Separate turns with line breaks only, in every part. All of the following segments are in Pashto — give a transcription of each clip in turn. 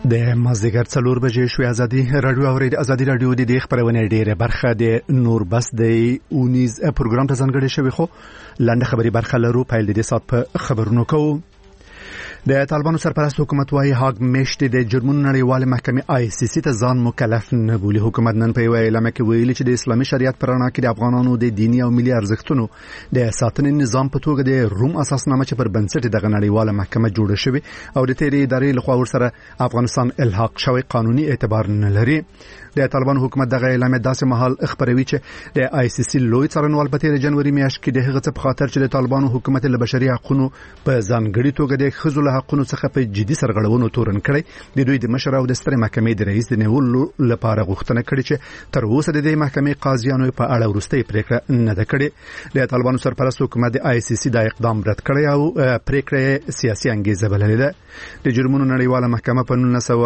د مازدیګر 4 بجې شوې ازادي رادیو اورید ازادي رادیو د خبرونه ډیره برخه د نور بس د 19 پروګرام ته ځانګړې شوی خو لاندې خبري برخه لرو پیل د سات په خبرونو کوو. د طالبانو سرپرست حکومت وايي هاګ میشت د جرمونو نړیواله محکمې ICC ته ځان مکلف نه بولي. حکومت نن په اعلامیه کې ویلي چې د اسلامي شریعت پر رڼا کې د افغانانو د دینی او ملي ارزښتونو د ساتنې نظام په توګه د روم اساسنامه چې پر بنسټ د نړیواله محکمه جوړه شوې او د تیرې ادارې لخوا ورسره افغانستان الحاق شوی قانوني اعتبار نه لري. د طالبانو حکومت دغه اعلامیه داسې مهال خبروي چې د ICC لوی څارنوال په تیر جنوري میاشت کې د هغه څه په خاطر چې د طالبانو حکومت له بشري حقوقو په ځانګړي توګه د خزو له حقوقو څخه په جدي سرغړونو تورن کړي د دوی د مشر او د ستر محکمې د رئیس د نیولو لپاره غوښتنه کړې چې تر اوسه د دې محکمې قاضیانو په اړه ورستۍ پریکړه نه ده کړې. د طالبانو سرپرست حکومت د ICC د اقدام رد کړی او پریکړه سیاسي انګیزه بللې ده. د جرمونو نړیواله محکمه په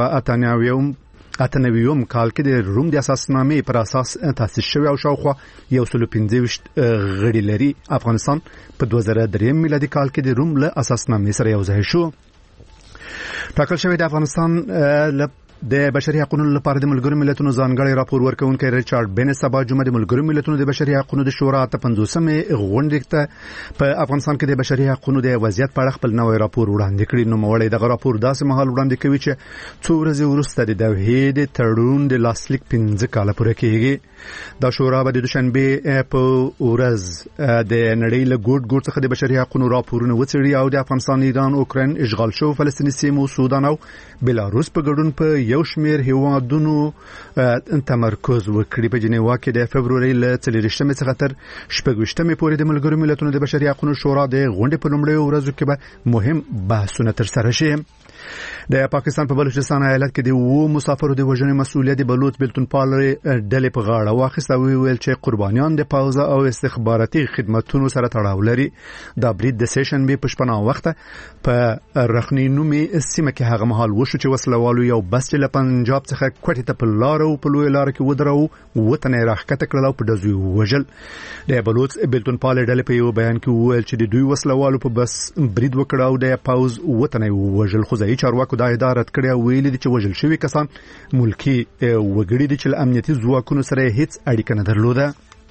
1998 کال کې د روم د اساسنامې پر اساس تاسیس شوی او شاوخوا 115 غړي لري. افغانستان په 2003 میلادي کال کې د روم له اساسنامې سره یو ځای شو. ټاکل شوی د افغانستان د بشري حقوقو لپاره د ملګرو ملتونو ځانګړي راپور ورکونکي ریچارډ بن سبا جمعه د ملګرو ملتونو د بشري حقوقو د شورا ته 50مې غونډه ته په افغانستان کې د بشري حقوقو د وضعیت په اړه خپل نوې راپور وړاندې کړی. نو موړی دغه راپور داسې مهال وړاندې کوي چې څو ورځې وروسته د دوحې د تړون د لاسلیک 15 کال پوره کېږي. دا شورا به د دوشنبه په ورځ د نړۍ له ګوټ څخه د بشري حقوقو راپورونه وڅېړي او د افغانستان، ایران، اوکراین، اشغال شوی فلسطیني سیمو، سودان او بلاروس په ګډون په یو شمېر هیوادونو تمرکز وکړي. په جنیوا کې د فبروري له 23 څخه تر 26 پورې د ملګرو ملتونو د بشري حقوقو شورا د غونډې په لومړۍ ورځو کې به مهم بحثونه ترسره شي. د پاکستان په بلوچستان ایالت کې د مسافرو د وژنې مسؤلیت د بلوچ بلتون پال ډلې په غاړه واخیسته او ویل چې قربانیان د پاوزه او استخباراتي خدماتونو سره تړاو لري. دا برید د سیشن به پښپنا وخت په رخنی نومي سیمه کې هغه مهال وشو چې وسلوالو یو بس چې له پنجاب څخه کوټې ته په لار او په لوی لار کې ودرو وطن راخته کړل او په دزوی وژل. د بلوچ بلتون پال ډلې په یو بیان کې ویل چې د دوی وسلوالو په بس برید وکړ او د پاوز وطن وژل. خو ځای چارواکو دا اداره کړې او ویلي چې وژل شوی کسان ملکی وګړي دي چې امنیتي ځواکونو سره هیڅ اړیکه نه درلوده.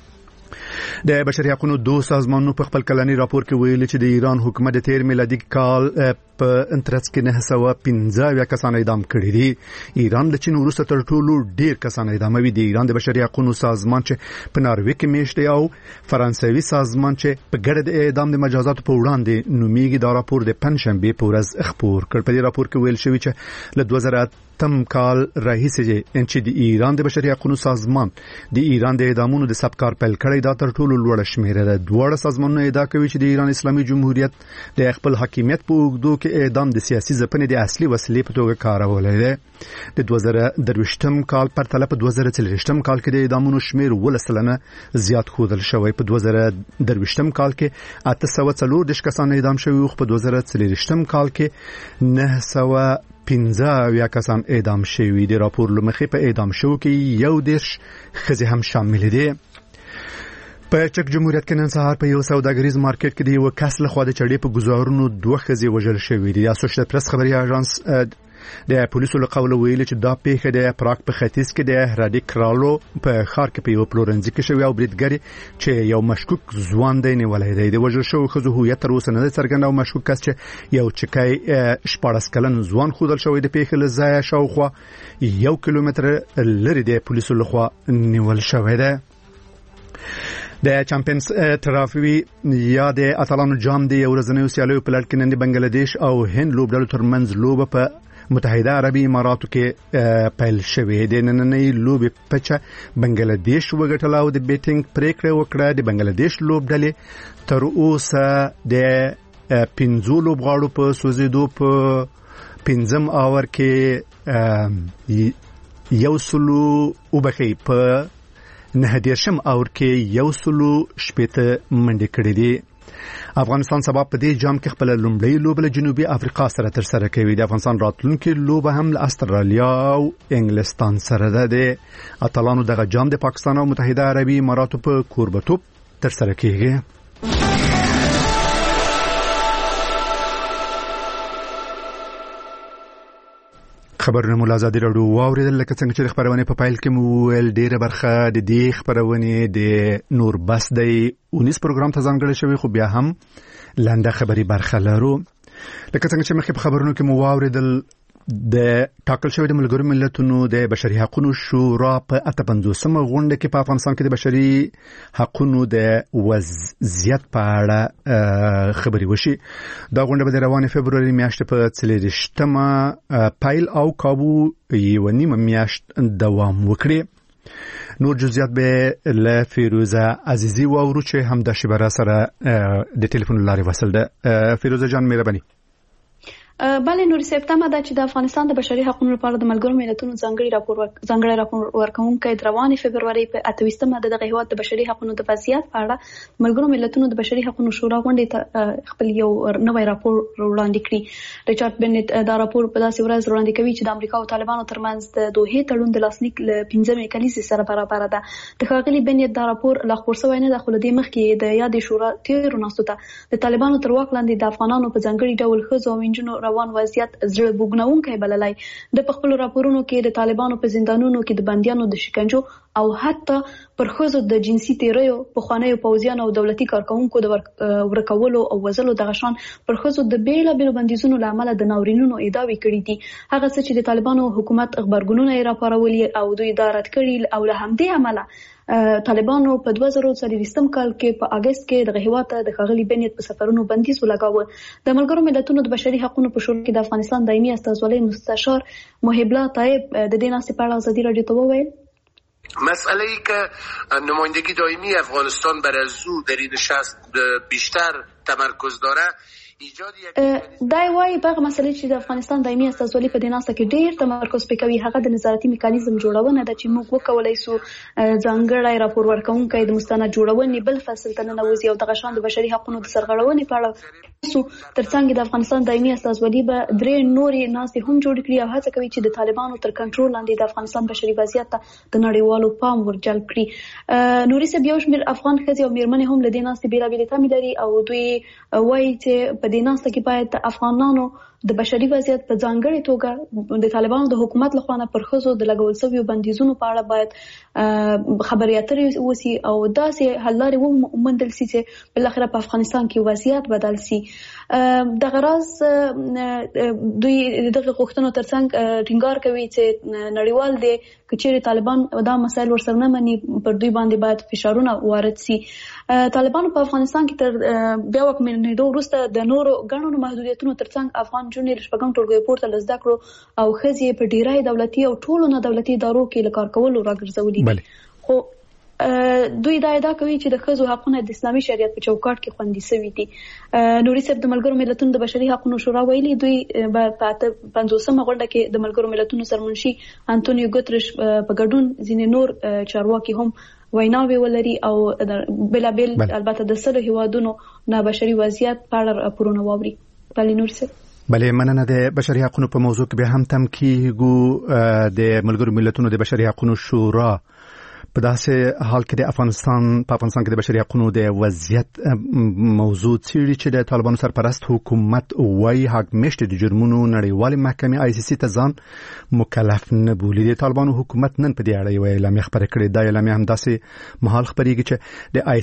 د بشري حقوقو دوه سازمانونو په خپل کلنی راپور کې ویلي چې د ایران حکومت د تیر میلادي کال په انترڅ کې 915 کسان اعدام کړي دي. ایران د چین وروسته تر ټولو ډیر کسان اعداموي. د ایران د بشري حقوقو سازمان چې په ناروې کې میشت او فرانسوي سازمان چې په ګډه د اعدام د مجازاتو په وړاندې نومیږي دا راپور د پنځشنبه په ورځ خبر کړ. په دې راپور کې ویل شوی چې له 2008 کال راهیسې چې د ایران د بشري حقوقو سازمان د ایران د اعدامونو د سبکار پیل کړی دا تر ټولو لوړه شمیره ده. دواړه سازمانونه ادعا کوي چې د ایران اسلامي جمهوریت د خپل حاکمیت په اوږدو کې اعدام د سیاسي ځپنې د اصلي وسیلې په توګه کارولې ده. د 2023 کال په پرتله په 2024 کال کې د اعدامونو شمیر 10% زیات ښودل شوی. په 2023 کال کې 840 کسان اعدام شوي او په 2024 کال کې 915 کسان اعدام شوي. د راپور لمخې په اعدام شو کې 11 ښځې هم شامل دي. په چک جمهوریت کې نن سهار په یو سوداګریز مارکیټ کې د یو کس له خوا د چړې په گزارونو 2 ښځې وژل شوې دي. اسوسییټډ پریس خبري اژانس د پولیسو له قوله ویلي چې دا پیښه د پراګ په ختیځ کې د هرادي کرالو په ښار کې په یو پلورنځي کې شوې او بریدګر چې یو مشکوک ځوان دی نیولای دی. د وژل شوی ښځو هویت تر اوسه نه څرګند او مشکوک کس چې یو چکای 14 کلن ځوان خودل شوی د پیښې له ځایه شاوخوا 1 کیلومتر لري د پولیسو له خوا نیول شوی دی. د چمپیونز ټرافي یا د اتلانو جام د ورځنیو سیالیو په لړ کې نن د بنگلاديش او هند لوبډلو ترمنځ لوبه په متحده عربي اماراتو کې پیل شوې. د نننۍ لوبې پچه بنگلاديش وګټله او د بیټینګ پریکړه وکړه. د بنگلاديش لوبډلې تر اوسه د 15 لوبغاړو په سوزیدو په 15 اور کې یو سلو وبخي په 9 اور کې 180 منډې کړې دي. افغانستان سبا په دې جام کې خپل لومړی لوبه له جنوبي افریقا سره ترسره کوي. د افغانستان راتلونکي لوبه هم له استرالیا او انګلستان سره ده. د اتلانو دغه جام د پاکستان او متحده عربي اماراتو په کوربتوب ترسره کیږي. خبرونه مو ازادي راډیو واوریدل لکه څنګه چې خبرونه په فایل کې مو ول ډیره برخه د دې خبرونه د نور بس د 19 پروګرام ته ځانګړی شوی خو بیا هم لنډه خبري برخه لرو لکه څنګه چې مخکې په خبرونو کې مو واوریدل د ټاکل شوی د ملګرو ملتونو د بشري حقوقو شورا په 58مه غونډه کې په افغانستان کې د بشري حقوقو د وضعیت په اړه خبري وشي دا غونډه به د روانې فبرवरी میاشتې په 30مه پایل او کابو یو نیمه میاشت دوام وکړي نور جزئیات به له فیروزه عزیزی و اورو چې هم د شبره سره د ټلیفون لارې وصل ده فیروزه جان مهرباني
بله نوري سپتمبر د چې د افغانستان د بشري حقوقو لپاره د ملګرو ملتونو ځانګړي راپور ورکوونکی د روانې فبرवरी په 28مه د هیواد د بشري حقوقو د وضعیت په اړه ملګرو ملتونو د بشري حقوقو شورا غونډې خپل یو نوې راپور وړاندې کړی ریچارډ بنت دا راپور په داسې ورځ وړاندې کوي چې د امریکا او طالبانو ترمنځ د دوه تړون د لاسلیک ل 15 کلیزې سره برابر ده د ښاغلي بنت دا راپور لا خبر شوی نه د خلدي مخکې د یاد شورا تیر ناستو ته د طالبانو تر واک لاندې د افغانانو په ځانګړي ډول خزو او انجنونو روان وضعیت زړه بوګناونکی بللای د خپل راپورونو کې د طالبانو په زندانونو کې د بنديانو د شکنجو او حتی پر خزو د جنسي تیریو په خوانیو پوزیانو او دولتي کارکونکو د ورکولو او وزلو د غشان پر خزو د بیلابل بندیزونو لامل د ناورینونو ادعاوې کړې دي هغه څه چې د طالبانو حکومت خبرګونونه یې راپارولي او دوی دا رد کړي او له همدې عمله طالبانو په 2023 کال کې په اگست کې د هیواد د ښاغلي بنت په سفرونو بندیز ولګاوه د ملګرو ملتونو د بشري حقوقو په شورا کې د افغانستان دایمي استازولۍ مستشار محب الله طیب د دې ناسې په اړه ازادي راډیو ته وویل
مسئله ای که نمایندگی دائمی افغانستان بر از او در این نشست بیشتر تمرکز داره
دای وای په مسلې چې د افغانستان دایمي استازولۍ په دیناسه کې ډیر تمرکز پکوي هغه د نظارتي میکانیزم جوړونه د چې موږ وکولای سو ځانګړی راپور ورکونکي د مستند جوړونې بل فصل ته ننوځي او د غشان د بشري حقوقو د سرغړونې په اړه سو ترڅنګ د افغانستان دایمي استازولۍ به درې نورې ناسې هم جوړ کړي او هڅه کوي چې د طالبانو تر کنټرول لاندې د افغانستان بشري وضعیت ته د نړیوالو پام ورجلب کړي نوري سه بیا شمیر افغان ښځې او میرمنې هم له دې ناسې بیلابل تمې لري او دوی وایي چې په دې ناسې کې باید د افغانانو د بشري وضعیت په ځانګړي توګه د طالبانو د حکومت لخوا نه پر خزو د لګول شویو بندیزونو په اړه باید خبري اترې وسی او داسې حل لارې وموندل شي چې بل اخر په افغانستان کې وضعیت بدل شي د غرض دوی دغه غوښتنو ترڅنګ ټینګار کوي چې نړیوال دي کچېری طالبان دا مسایل ورسره نه مني پر دوی باندې باید فشارونه وارد شي طالبانو په افغانستان کې تر بیا وکمنېدو وروسته د نورو غنونو محدودیتونو ترڅنګ افغان جونې لشپږم ټولګي پورته لزده کړو او خزي په ډیرای دولتي او ټولو نه دولتي ادارو کې لکار کول راګرځولي خو دوی دا ادعا کوي چې د خزو حقوقونه د اسلامي شریعت په چوکاټ کې خوندي شوي دي نوري صاحب د ملګرو ملتونو د بشري حقوقو شورا ویلي دوی په 50مه غونډه کې د ملګرو ملتونو سرمنشي انټونیو ګوتریش په ګډون ځینې نور چارواکي هم ویناوي ولري او بلابل البته د سره هیوادونو نه بشري وضعیت په اړه راپورونه واوري بل نور څه
بله مننه د بشري حقوقو په موضوع کې به هم تم کیږو د ملګرو ملتونو د بشري حقوقو شورا په داسې حال کې د افغانستان کې د بشري حقوقو د وضعیت موضوع څیړي چې د طالبانو سرپرست حکومت وایي حکمشت د جرمونو نړیوال محکمې ICC ته ځان مکلف نه بولي د طالبانو حکومت نن په دې اړه یو اعلامیه خبره کړې دا اعلامیه هم داسې محل خبرېږي چې د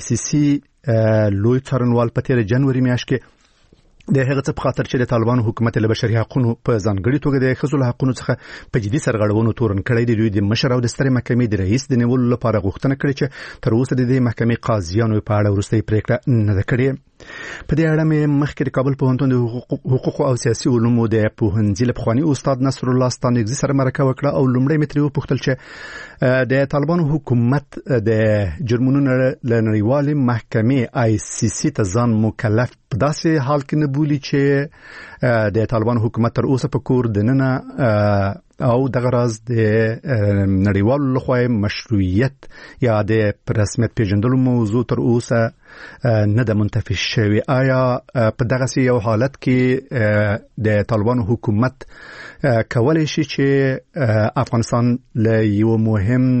ICC لوی څارنوال په 13 جنوري میاشت کې د هغه څه په خاطر چې د طالبانو حکومت له بشري حقوقو په ځانګړي توګه د خزو له حقوقو څخه په جدي سرغړونو تورن کړی دی دوی د مشر او د سترې محکمې د رئیس د نیولو لپاره غوښتنه کړې چې تر اوسه د دې محکمې قاضیانو په اړه وروستۍ پریکړه نه ده کړې په دې اړه مې مخکې د کابل پوهنتون د حقوق او سیاسي علومو د پوهنځي لپخوانی استاد نصر الله ستانګزي سره مرکه وکړه او لومړی متری وپوښتل چې د طالبانو حکومت د جرمونو له نړیوال محکمې ICC ته ځان مکلف په داسې حال کې نه بولي چې د طالبانو حکومت تر اوسه په کور دننه او دغه راز د نړیوالو لخوا مشروعیت یا د رسمیت پیژندلو موضوع تر اوسه نه د منتفي شوی آیا په دغه یو حالت کې د طالبانو حکومت کولای شي چې افغانستان له یو مهم